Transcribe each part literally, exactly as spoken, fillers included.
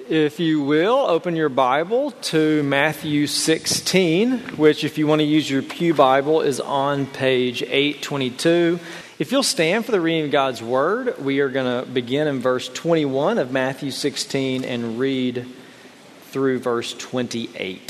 If you will, open your Bible to Matthew sixteen, which if you want to use your Pew Bible is on page eight twenty-two. If you'll stand for the reading of God's Word, we are going to begin in verse twenty-one of Matthew sixteen and read through verse twenty-eight.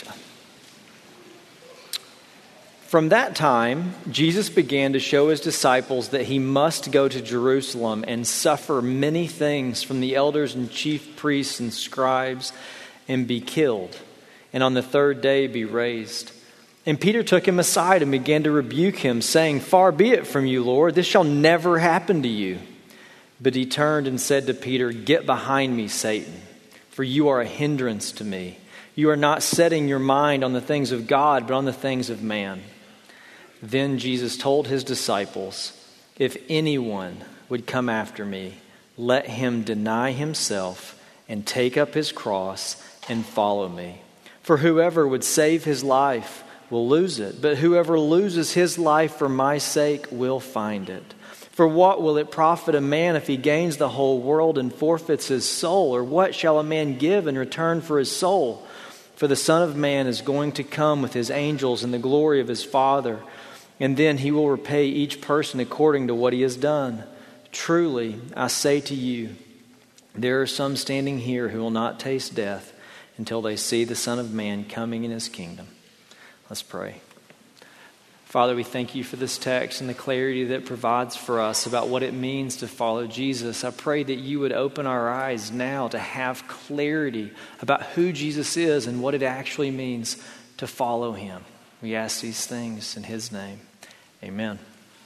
From that time, Jesus began to show his disciples that he must go to Jerusalem and suffer many things from the elders and chief priests and scribes and be killed, and on the third day be raised. And Peter took him aside and began to rebuke him, saying, "Far be it from you, Lord, this shall never happen to you." But he turned and said to Peter, "Get behind me, Satan, for you are a hindrance to me. You are not setting your mind on the things of God, but on the things of man." Then Jesus told his disciples, "If anyone would come after me, let him deny himself and take up his cross and follow me. For whoever would save his life will lose it, but whoever loses his life for my sake will find it. For what will it profit a man if he gains the whole world and forfeits his soul? Or what shall a man give in return for his soul? For the Son of Man is going to come with his angels in the glory of his Father, and then he will repay each person according to what he has done. Truly, I say to you, there are some standing here who will not taste death until they see the Son of Man coming in his kingdom." Let's pray. Father, we thank you for this text and the clarity that it provides for us about what it means to follow Jesus. I pray that you would open our eyes now to have clarity about who Jesus is and what it actually means to follow him. We ask these things in his name. Amen.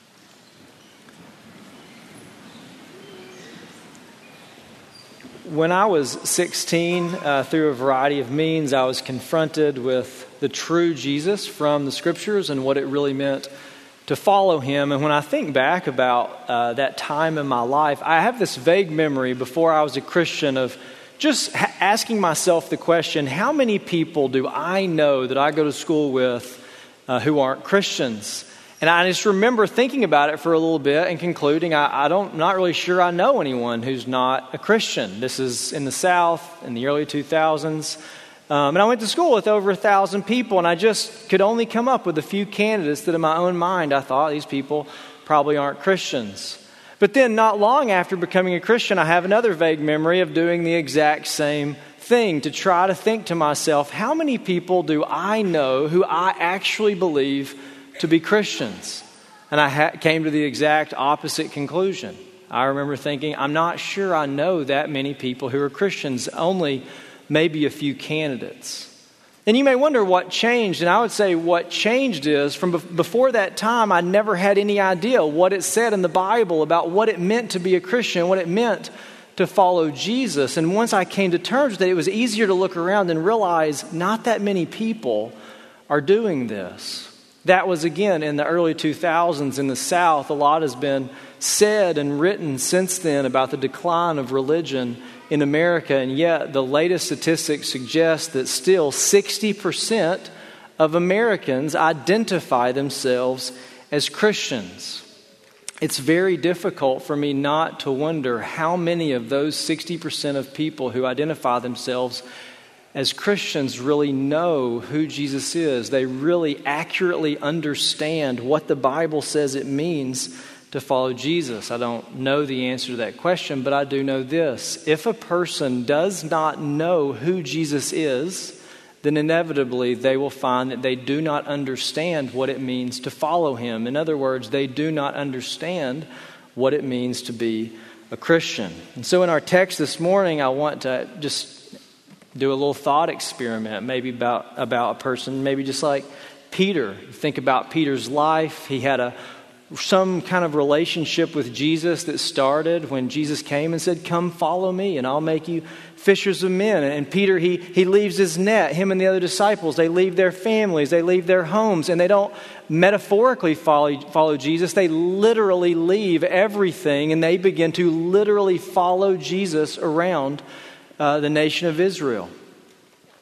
When I was sixteen, uh, through a variety of means, I was confronted with the true Jesus from the Scriptures and what it really meant to follow him. And when I think back about uh, that time in my life, I have this vague memory before I was a Christian of just ha- asking myself the question, how many people do I know that I go to school with uh, who aren't Christians? And I just remember thinking about it for a little bit and concluding, I, I don't, not really sure I know anyone who's not a Christian. This is in the South in the early two thousands. Um, and I went to school with over a thousand people, and I just could only come up with a few candidates that in my own mind I thought these people probably aren't Christians. But then not long after becoming a Christian, I have another vague memory of doing the exact same thing, to try to think to myself, how many people do I know who I actually believe to be Christians? And I ha- came to the exact opposite conclusion. I remember thinking, I'm not sure I know that many people who are Christians, only maybe a few candidates. And you may wonder what changed, and I would say what changed is from be- before that time, I never had any idea what it said in the Bible about what it meant to be a Christian, what it meant to follow Jesus. And once I came to terms with it, it was easier to look around and realize not that many people are doing this. That was, again, in the early two thousands in the South. A lot has been said and written since then about the decline of religion in America, and yet the latest statistics suggest that still sixty percent of Americans identify themselves as Christians. It's very difficult for me not to wonder how many of those sixty percent of people who identify themselves as Christians really know who Jesus is. They really accurately understand what the Bible says it means to follow Jesus. I don't know the answer to that question, but I do know this. If a person does not know who Jesus is, then inevitably they will find that they do not understand what it means to follow him. In other words, they do not understand what it means to be a Christian. And so in our text this morning, I want to just do a little thought experiment, maybe about, about a person, maybe just like Peter. Think about Peter's life. He had a some kind of relationship with Jesus that started when Jesus came and said, "Come follow me and I'll make you fishers of men." And Peter, he he leaves his net. Him and the other disciples, they leave their families, they leave their homes, and they don't metaphorically follow, follow Jesus. They literally leave everything and they begin to literally follow Jesus around uh, the nation of Israel.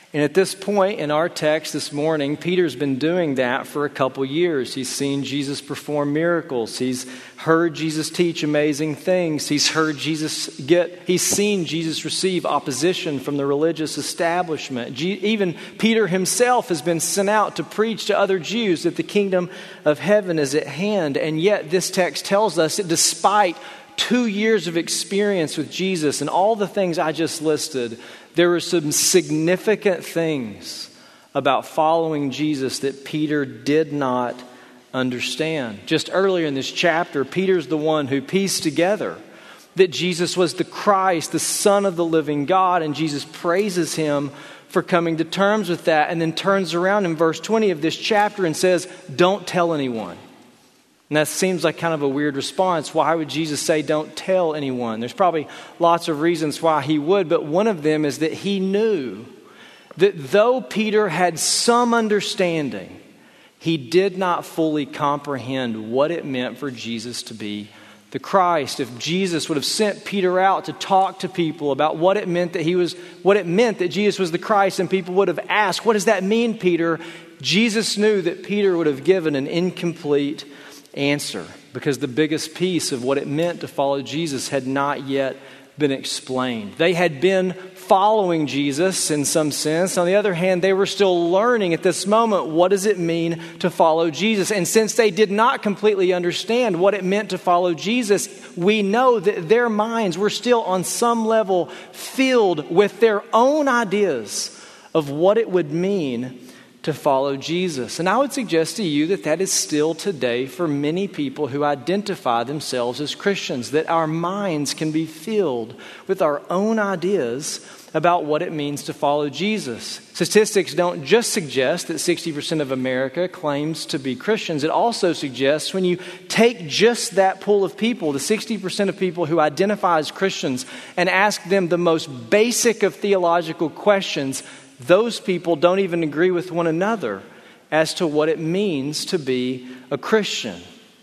And at this point in our text this morning, Peter's been doing that for a couple years. He's seen Jesus perform miracles. He's heard Jesus teach amazing things. He's heard Jesus get, he's seen Jesus receive opposition from the religious establishment. Je- even Peter himself has been sent out to preach to other Jews that the kingdom of heaven is at hand. And yet this text tells us that despite two years of experience with Jesus and all the things I just listed, there were some significant things about following Jesus that Peter did not understand. Just earlier in this chapter, Peter's the one who pieced together that Jesus was the Christ, the Son of the living God, and Jesus praises him for coming to terms with that, and then turns around in verse twenty of this chapter and says, "Don't tell anyone." And that seems like kind of a weird response. Why would Jesus say, "Don't tell anyone"? There's probably lots of reasons why he would, but one of them is that he knew that though Peter had some understanding, he did not fully comprehend what it meant for Jesus to be the Christ. If Jesus would have sent Peter out to talk to people about what it meant that he was, what it meant that Jesus was the Christ, and people would have asked, "What does that mean, Peter?" Jesus knew that Peter would have given an incomplete answer, because the biggest piece of what it meant to follow Jesus had not yet been explained. They had been following Jesus in some sense. On the other hand, they were still learning at this moment, what does it mean to follow Jesus? And since they did not completely understand what it meant to follow Jesus, we know that their minds were still on some level filled with their own ideas of what it would mean to follow Jesus. And I would suggest to you that that is still today for many people who identify themselves as Christians, that our minds can be filled with our own ideas about what it means to follow Jesus. Statistics don't just suggest that sixty percent of America claims to be Christians. It also suggests when you take just that pool of people, the sixty percent of people who identify as Christians, and ask them the most basic of theological questions, those people don't even agree with one another as to what it means to be a Christian.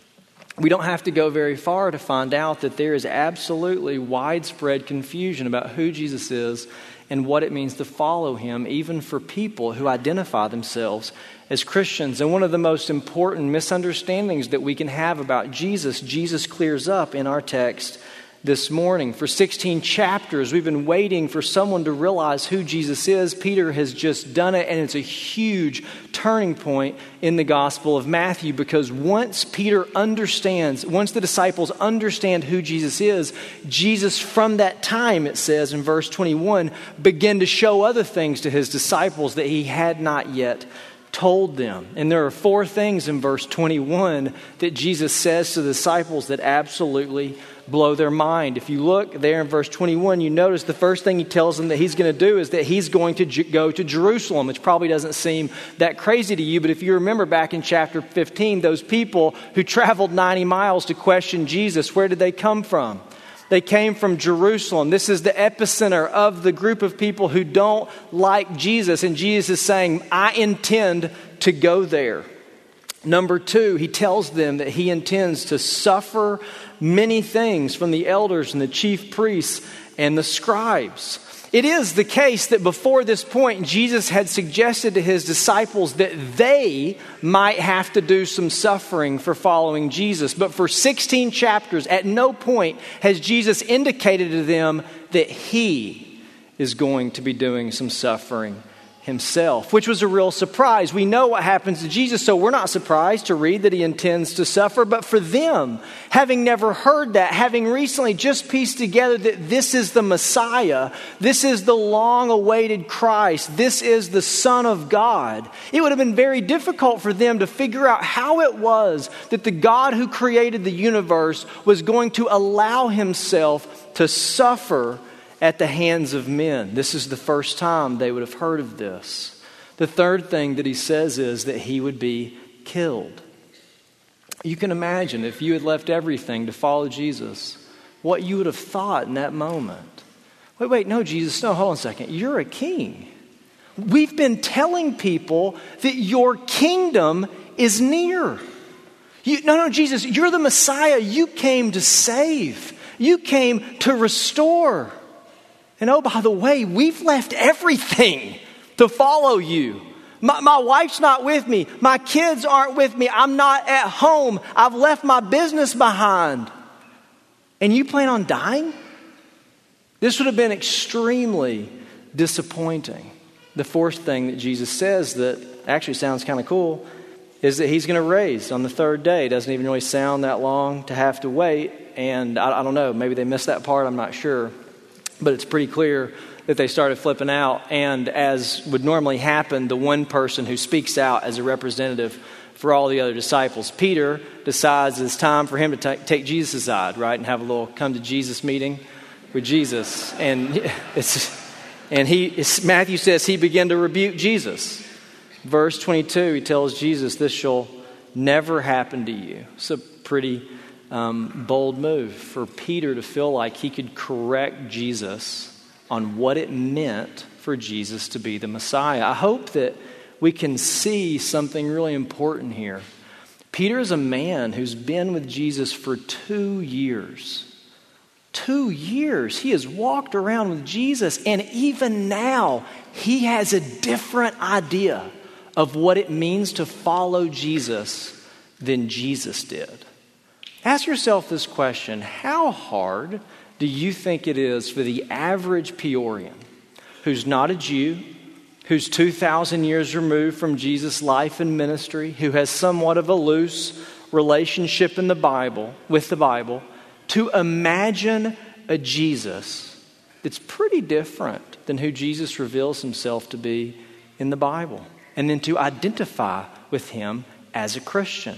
We don't have to go very far to find out that there is absolutely widespread confusion about who Jesus is and what it means to follow him, even for people who identify themselves as Christians. And one of the most important misunderstandings that we can have about Jesus, Jesus clears up in our text this morning. For sixteen chapters, we've been waiting for someone to realize who Jesus is. Peter has just done it, and it's a huge turning point in the Gospel of Matthew, because once Peter understands, once the disciples understand who Jesus is, Jesus from that time, it says in verse twenty-one, began to show other things to his disciples that he had not yet told them. And there are four things in verse twenty-one that Jesus says to the disciples that absolutely blow their mind. If you look there in verse twenty-one, you notice the first thing he tells them that he's going to do is that he's going to ju- go to Jerusalem, which probably doesn't seem that crazy to you. But if you remember back in chapter fifteen, those people who traveled ninety miles to question Jesus, where did they come from? They came from Jerusalem. This is the epicenter of the group of people who don't like Jesus. And Jesus is saying, I intend to go there. Number two, he tells them that he intends to suffer many things from the elders and the chief priests and the scribes. It is the case that before this point, Jesus had suggested to his disciples that they might have to do some suffering for following Jesus. But for sixteen chapters, at no point has Jesus indicated to them that he is going to be doing some suffering himself, which was a real surprise. We know what happens to Jesus, so we're not surprised to read that he intends to suffer. But for them, having never heard that, having recently just pieced together that this is the Messiah, this is the long-awaited Christ, this is the Son of God, it would have been very difficult for them to figure out how it was that the God who created the universe was going to allow himself to suffer at the hands of men. This is the first time they would have heard of this. The third thing that he says is that he would be killed. You can imagine if you had left everything to follow Jesus, what you would have thought in that moment. Wait, wait, no, Jesus, no, hold on a second. You're a king. We've been telling people that your kingdom is near. You, no, no, Jesus, you're the Messiah. You came to save. You came to restore. And oh, by the way, we've left everything to to follow you. My, my wife's not with me. My kids aren't with me. I'm not at home. I've left my business behind. And you plan on dying? This would have been extremely disappointing. The fourth thing that Jesus says that actually sounds kind of cool is that he's going to raise on the third day. It doesn't even really sound that long to have to wait. And I, I don't know, maybe they missed that part, I'm not sure. But it's pretty clear that they started flipping out. And as would normally happen, the one person who speaks out as a representative for all the other disciples, Peter, decides it's time for him to t- take Jesus aside, right, and have a little come to Jesus meeting with Jesus. And it's and he it's, Matthew says he began to rebuke Jesus. Verse twenty-two, he tells Jesus, this shall never happen to you. It's a pretty um, bold move for Peter to feel like he could correct Jesus on what it meant for Jesus to be the Messiah. I hope that we can see something really important here. Peter is a man who's been with Jesus for two years. Two years. He has walked around with Jesus, and even now, he has a different idea of what it means to follow Jesus than Jesus did. Ask yourself this question: how hard do you think it is for the average Peorian who's not a Jew, who's two thousand years removed from Jesus' life and ministry, who has somewhat of a loose relationship in the Bible, with the Bible, to imagine a Jesus that's pretty different than who Jesus reveals himself to be in the Bible, and then to identify with him as a Christian?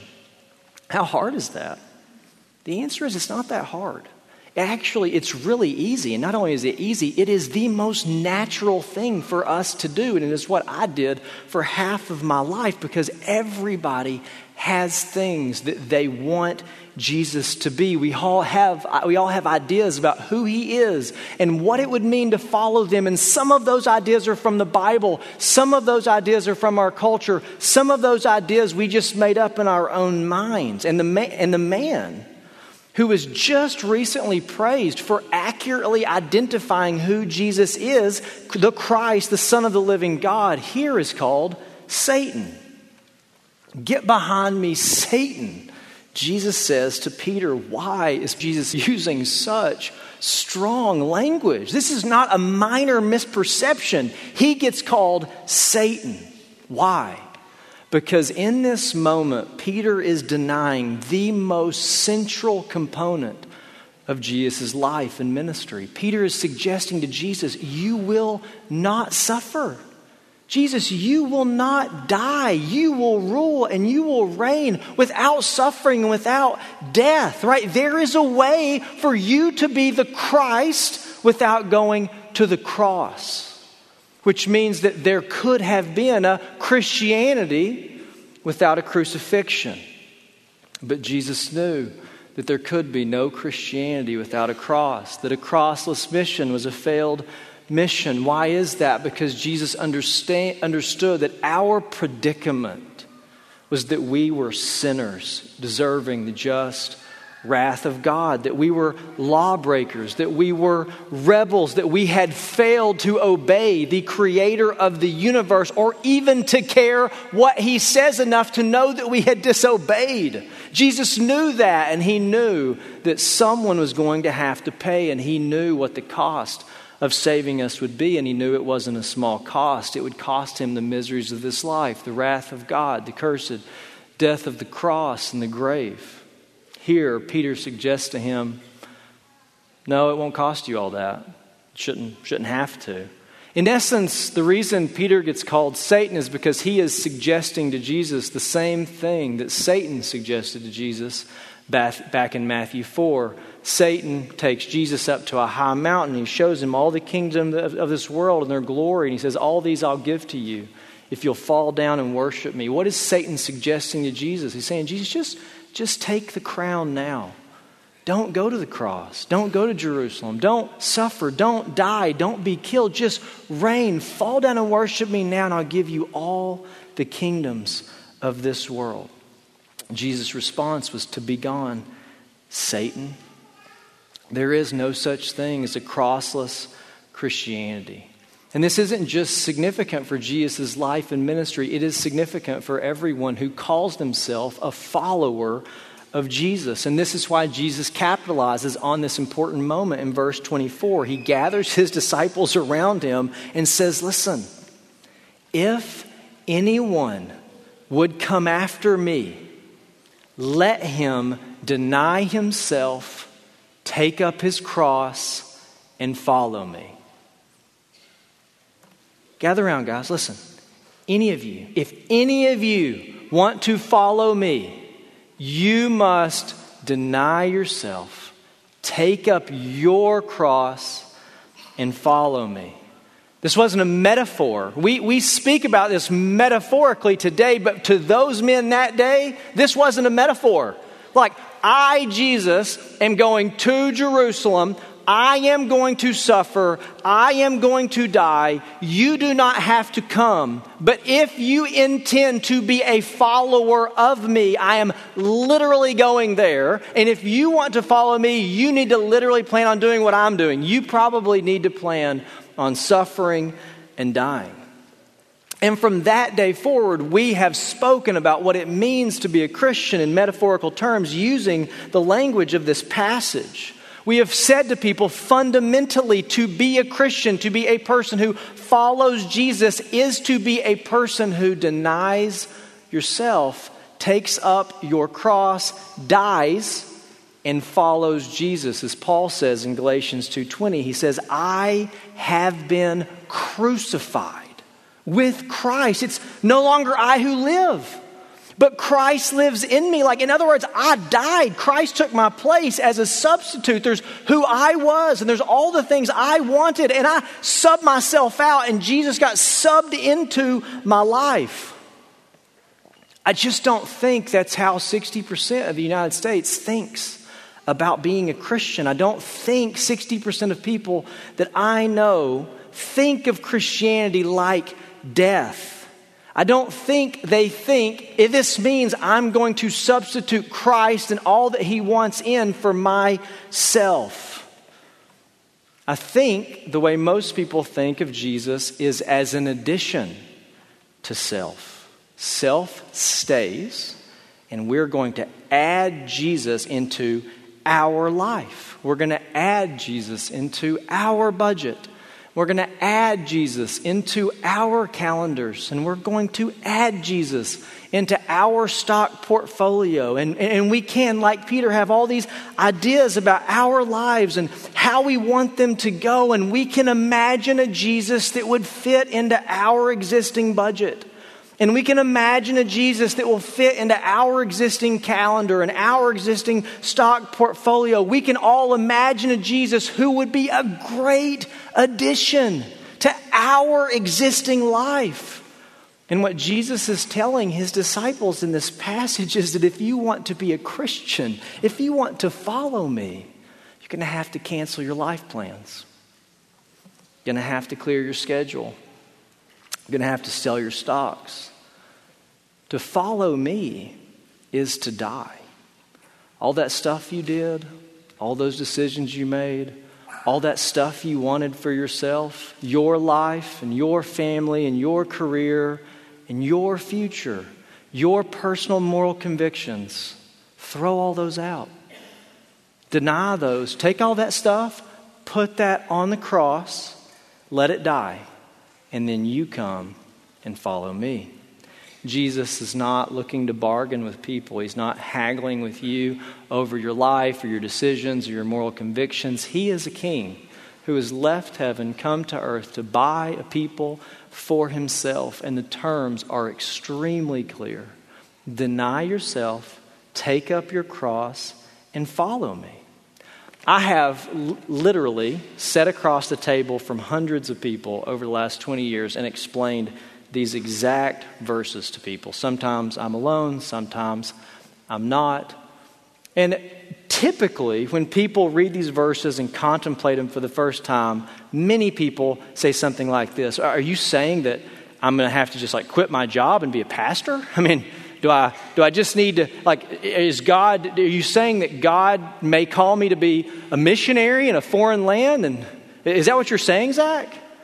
How hard is that? The answer is it's not that hard. Actually, it's really easy. And not only is it easy, it is the most natural thing for us to do. And it is what I did for half of my life, because everybody has things that they want Jesus to be. We all have, we all have ideas about who he is and what it would mean to follow them. And some of those ideas are from the Bible. Some of those ideas are from our culture. Some of those ideas we just made up in our own minds. And the man, and the man who was just recently praised for accurately identifying who Jesus is, the Christ, the Son of the living God, here is called Satan. Get behind me, Satan, Jesus says to Peter. Why is Jesus using such strong language? This is not a minor misperception. He gets called Satan. Why? Because in this moment, Peter is denying the most central component of Jesus' life and ministry. Peter is suggesting to Jesus, you will not suffer. Jesus, you will not die. You will rule and you will reign without suffering and without death, right? There is a way for you to be the Christ without going to the cross. Which means that there could have been a Christianity without a crucifixion. But Jesus knew that there could be no Christianity without a cross, that a crossless mission was a failed mission. Why is that? Because Jesus understand, understood that our predicament was that we were sinners, deserving the just wrath of God, that we were lawbreakers, that we were rebels, that we had failed to obey the creator of the universe, or even to care what he says enough to know that we had disobeyed. Jesus knew that, and he knew that someone was going to have to pay, and he knew what the cost of saving us would be, and he knew it wasn't a small cost. It would cost him the miseries of this life, the wrath of God, the cursed death of the cross and the grave. Here, Peter suggests to him, no, it won't cost you all that. It shouldn't, shouldn't have to. In essence, the reason Peter gets called Satan is because he is suggesting to Jesus the same thing that Satan suggested to Jesus back, back in Matthew four. Satan takes Jesus up to a high mountain. He shows him all the kingdom of, of this world and their glory. And he says, all these I'll give to you if you'll fall down and worship me. What is Satan suggesting to Jesus? He's saying, Jesus, just... Just take the crown now. Don't go to the cross. Don't go to Jerusalem. Don't suffer. Don't die. Don't be killed. Just reign. Fall down and worship me now, and I'll give you all the kingdoms of this world. Jesus' response was to be gone, Satan. There is no such thing as a crossless Christianity. And this isn't just significant for Jesus' life and ministry. It is significant for everyone who calls themselves a follower of Jesus. And this is why Jesus capitalizes on this important moment in verse twenty-four. He gathers his disciples around him and says, listen, if anyone would come after me, let him deny himself, take up his cross, and follow me. Gather around, guys. Listen, any of you, if any of you want to follow me, you must deny yourself, take up your cross, and follow me. This wasn't a metaphor. We, we speak about this metaphorically today, but to those men that day, this wasn't a metaphor. Like, I, Jesus, am going to Jerusalem. I am going to suffer. I am going to die. You do not have to come. But if you intend to be a follower of me, I am literally going there. And if you want to follow me, you need to literally plan on doing what I'm doing. You probably need to plan on suffering and dying. And from that day forward, we have spoken about what it means to be a Christian in metaphorical terms using the language of this passage. We have said to people fundamentally to be a Christian, to be a person who follows Jesus, is to be a person who denies yourself, takes up your cross, dies, and follows Jesus. As Paul says in Galatians two twenty, he says, I have been crucified with Christ. It's no longer I who live, but Christ lives in me. Like, in other words, I died. Christ took my place as a substitute. There's who I was, and there's all the things I wanted, and I subbed myself out, and Jesus got subbed into my life. I just don't think that's how sixty percent of the United States thinks about being a Christian. I don't think sixty percent of people that I know think of Christianity like death. I don't think they think, if this means I'm going to substitute Christ and all that he wants in for myself. I think the way most people think of Jesus is as an addition to self. Self stays, and we're going to add Jesus into our life. We're going to add Jesus into our budget. We're going to add Jesus into our calendars, and we're going to add Jesus into our stock portfolio. And, and we can, like Peter, have all these ideas about our lives and how we want them to go, and we can imagine a Jesus that would fit into our existing budget. And we can imagine a Jesus that will fit into our existing calendar and our existing stock portfolio. We can all imagine a Jesus who would be a great addition to our existing life. And what Jesus is telling his disciples in this passage is that if you want to be a Christian, if you want to follow me, you're going to have to cancel your life plans. You're going to have to clear your schedule. You're going to have to sell your stocks. To follow me is to die. All that stuff you did, all those decisions you made, all that stuff you wanted for yourself, your life and your family and your career and your future, your personal moral convictions, throw all those out. Deny those. Take all that stuff, put that on the cross, let it die, and then you come and follow me. Jesus is not looking to bargain with people. He's not haggling with you over your life or your decisions or your moral convictions. He is a king who has left heaven, come to earth to buy a people for himself. And the terms are extremely clear. Deny yourself, take up your cross, and follow me. I have l- literally sat across the table from hundreds of people over the last twenty years and explained these exact verses to people. Sometimes I'm alone, sometimes I'm not. And typically, when people read these verses and contemplate them for the first time, many people say something like this. Are you saying that I'm going to have to just like quit my job and be a pastor? I mean, do I do I just need to, like, is God, are you saying that God may call me to be a missionary in a foreign land? And is that what you're saying, Zach?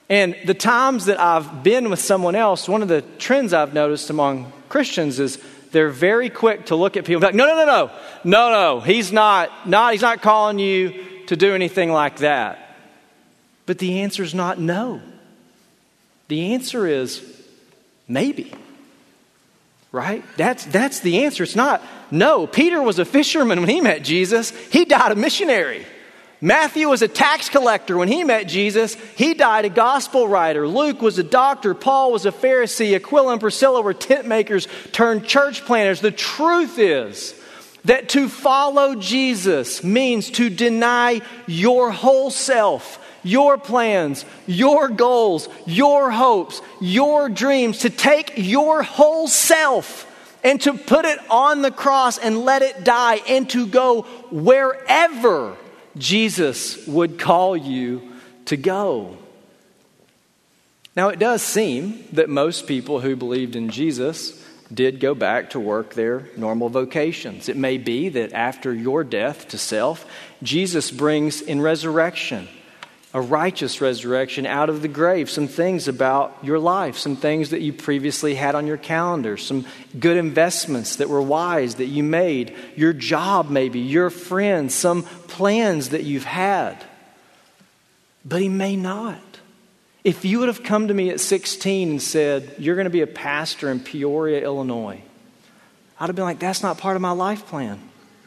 And the times that I've been with someone else, one of the trends I've noticed among Christians is they're very quick to look at people and be like, no, no, no, no, no, no, he's not, not, he's not calling you to do anything like that. But the answer is not no. The answer is maybe. Right? That's, that's the answer. It's not no. Peter was a fisherman when he met Jesus. He died a missionary. Matthew was a tax collector when he met Jesus. He died a gospel writer. Luke was a doctor. Paul was a Pharisee. Aquila and Priscilla were tent makers turned church planters. The truth is that to follow Jesus means to deny your whole self, your plans, your goals, your hopes, your dreams, to take your whole self and to put it on the cross and let it die and to go wherever Jesus would call you to go. Now, it does seem that most people who believed in Jesus did go back to work their normal vocations. It may be that after your death to self, Jesus brings in resurrection, a righteous resurrection out of the grave, some things about your life, some things that you previously had on your calendar, some good investments that were wise that you made, your job maybe, your friends, some plans that you've had. But he may not. If you would have come to me at sixteen and said, you're going to be a pastor in Peoria, Illinois, I'd have been like, that's not part of my life plan.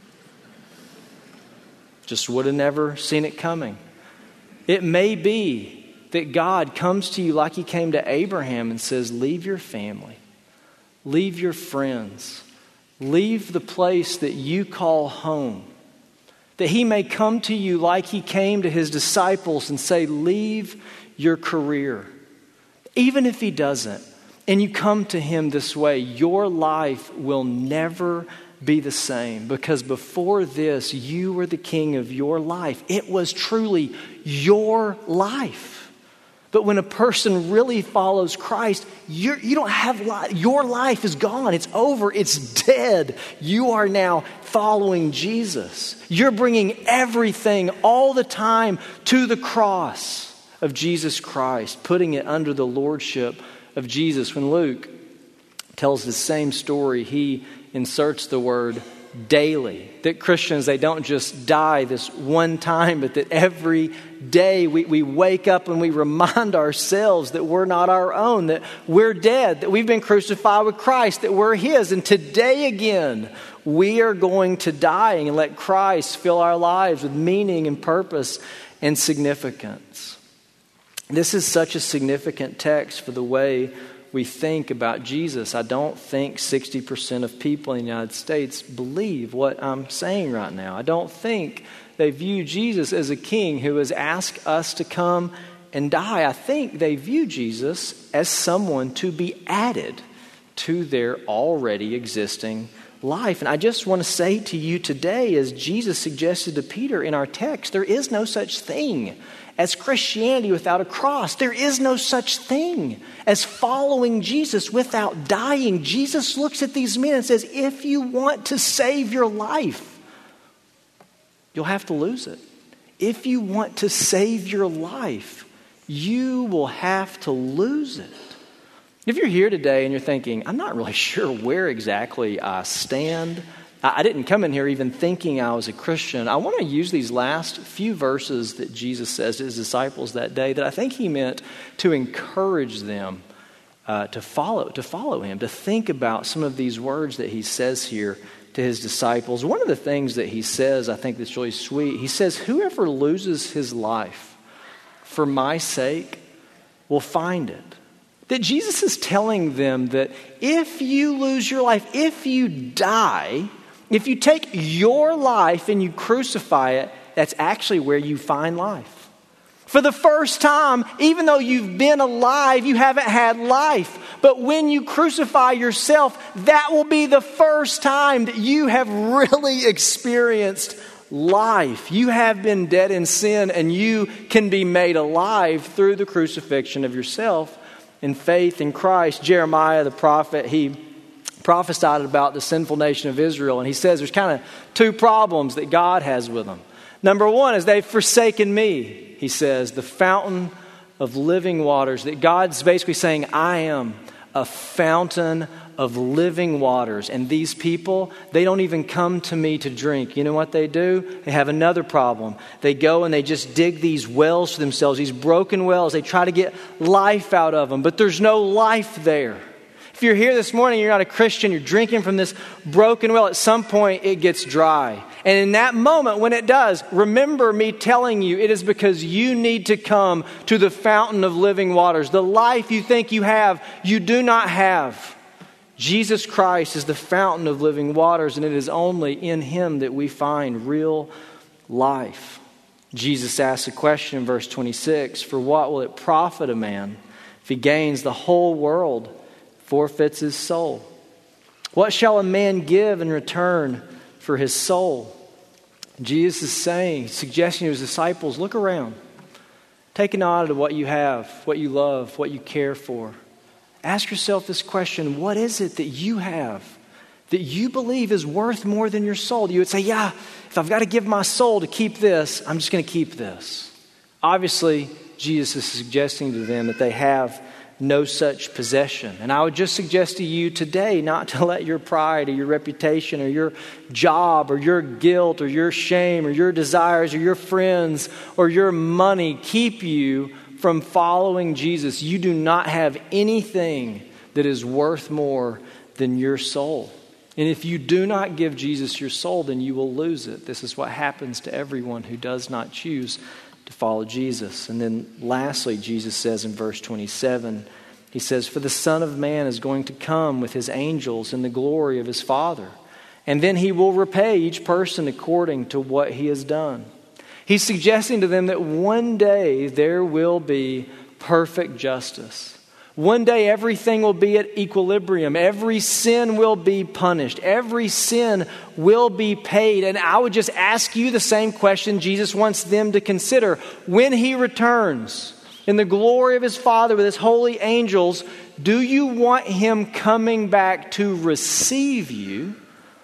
Just would have never seen it coming. It may be that God comes to you like he came to Abraham and says, leave your family, leave your friends, leave the place that you call home. That he may come to you like he came to his disciples and say, leave your career. Even if he doesn't, and you come to him this way, your life will never be the same, because before this, you were the king of your life. It was truly your life. But when a person really follows Christ, you're, you don't have life. Your life is gone. It's over. It's dead. You are now following Jesus. You're bringing everything all the time to the cross of Jesus Christ, putting it under the lordship of Jesus. When Luke tells the same story, he inserts the word daily. That Christians, they don't just die this one time, but that every day we, we wake up and we remind ourselves that we're not our own, that we're dead, that we've been crucified with Christ, that we're his. And today again, we are going to die and let Christ fill our lives with meaning and purpose and significance. This is such a significant text for the way we think about Jesus. I don't think sixty percent of people in the United States believe what I'm saying right now. I don't think they view Jesus as a king who has asked us to come and die. I think they view Jesus as someone to be added to their already existing life. And I just want to say to you today, as Jesus suggested to Peter in our text, there is no such thing as Christianity without a cross. There is no such thing as following Jesus without dying. Jesus looks at these men and says, if you want to save your life, you'll have to lose it. If you want to save your life, you will have to lose it. If you're here today and you're thinking, I'm not really sure where exactly I stand, I didn't come in here even thinking I was a Christian, I want to use these last few verses that Jesus says to his disciples that day that I think he meant to encourage them uh, to follow, to follow him, to think about some of these words that he says here to his disciples. One of the things that he says, I think that's really sweet, he says, whoever loses his life for my sake will find it. That Jesus is telling them that if you lose your life, if you die, if you take your life and you crucify it, that's actually where you find life. For the first time, even though you've been alive, you haven't had life. But when you crucify yourself, that will be the first time that you have really experienced life. You have been dead in sin, and you can be made alive through the crucifixion of yourself in faith in Christ. Jeremiah, the prophet, he prophesied about the sinful nation of Israel, and he says there's kind of two problems that God has with them. Number one is they've forsaken me, he says, the fountain of living waters, that God's basically saying, I am a fountain of living waters. And these people, they don't even come to me to drink. You know what they do? They have another problem. They go and they just dig these wells for themselves, these broken wells. They try to get life out of them, but there's no life there. If you're here this morning, you're not a Christian, you're drinking from this broken well, at some point it gets dry. And in that moment, when it does, remember me telling you, it is because you need to come to the fountain of living waters. The life you think you have, you do not have. Jesus Christ is the fountain of living waters, and it is only in Him that we find real life. Jesus asks a question in verse twenty-six, for what will it profit a man if he gains the whole world, forfeits his soul? What shall a man give in return for his soul? Jesus is saying, suggesting to his disciples, look around. Take an audit of what you have, what you love, what you care for. Ask yourself this question, what is it that you have that you believe is worth more than your soul? You would say, yeah, if I've got to give my soul to keep this, I'm just going to keep this. Obviously, Jesus is suggesting to them that they have no such possession. And I would just suggest to you today not to let your pride or your reputation or your job or your guilt or your shame or your desires or your friends or your money keep you from following Jesus. You do not have anything that is worth more than your soul. And if you do not give Jesus your soul, then you will lose it. This is what happens to everyone who does not choose to follow Jesus. And then lastly, Jesus says in verse twenty-seven, He says, for the Son of Man is going to come with His angels in the glory of His Father. And then He will repay each person according to what he has done. He's suggesting to them that one day there will be perfect justice. One day everything will be at equilibrium. Every sin will be punished. Every sin will be paid. And I would just ask you the same question Jesus wants them to consider. When He returns in the glory of His Father with His holy angels, do you want Him coming back to receive you?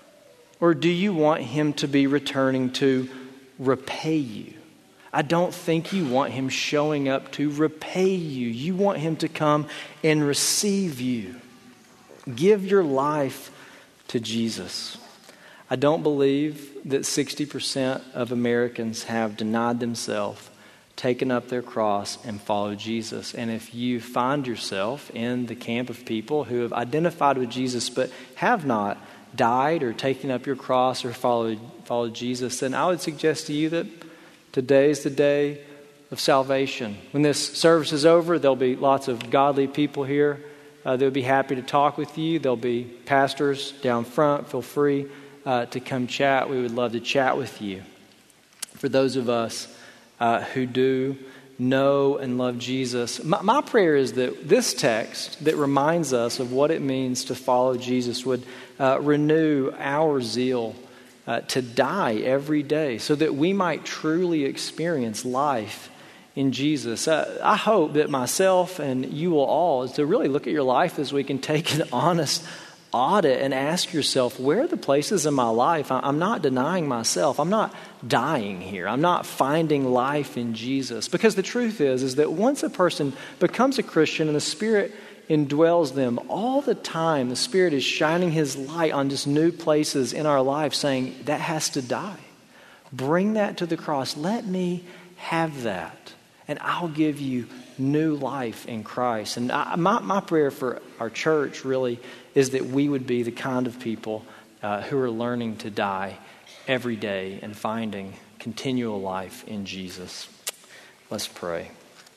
Or do you want Him to be returning to repay you? I don't think you want Him showing up to repay you. You want Him to come and receive you. Give your life to Jesus. I don't believe that sixty percent of Americans have denied themselves, taken up their cross, and followed Jesus. And if you find yourself in the camp of people who have identified with Jesus but have not died or taken up your cross or followed, followed Jesus, then I would suggest to you that today is the day of salvation. When this service is over, there'll be lots of godly people here. Uh, they'll be happy to talk with you. There'll be pastors down front. Feel free uh, to come chat. We would love to chat with you. For those of us uh, who do know and love Jesus, my, my prayer is that this text that reminds us of what it means to follow Jesus would uh, renew our zeal Uh, to die every day so that we might truly experience life in Jesus. Uh, I hope that myself and you will all is to really look at your life this week and take an honest audit and ask yourself, where are the places in my life I, I'm not denying myself? I'm not dying here. I'm not finding life in Jesus. Because the truth is, is that once a person becomes a Christian and the Spirit indwells them, all the time the Spirit is shining His light on just new places in our life, saying that has to die. Bring that to the cross. Let me have that, and I'll give you new life in Christ. And I, my, my prayer for our church really is that we would be the kind of people uh, who are learning to die every day and finding continual life in Jesus. Let's pray.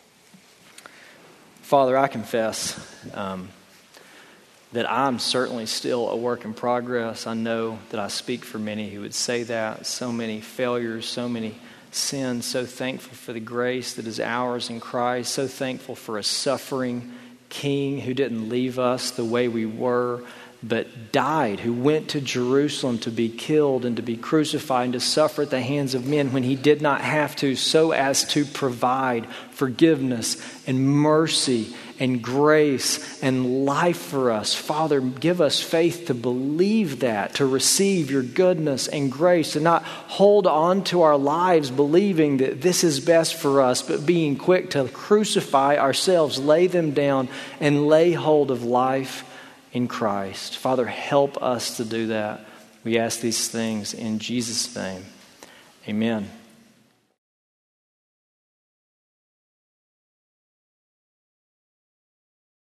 Father, I confess um, that I'm certainly still a work in progress. I know that I speak for many who would say that. So many failures, so many sins. So thankful for the grace that is ours in Christ. So thankful for a suffering King who didn't leave us the way we were, but died, who went to Jerusalem to be killed and to be crucified and to suffer at the hands of men when He did not have to, so as to provide forgiveness and mercy and grace and life for us. Father, give us faith to believe that, to receive your goodness and grace, to not hold on to our lives believing that this is best for us, but being quick to crucify ourselves, lay them down, and lay hold of life in Christ. Father, help us to do that. We ask these things in Jesus' name. Amen.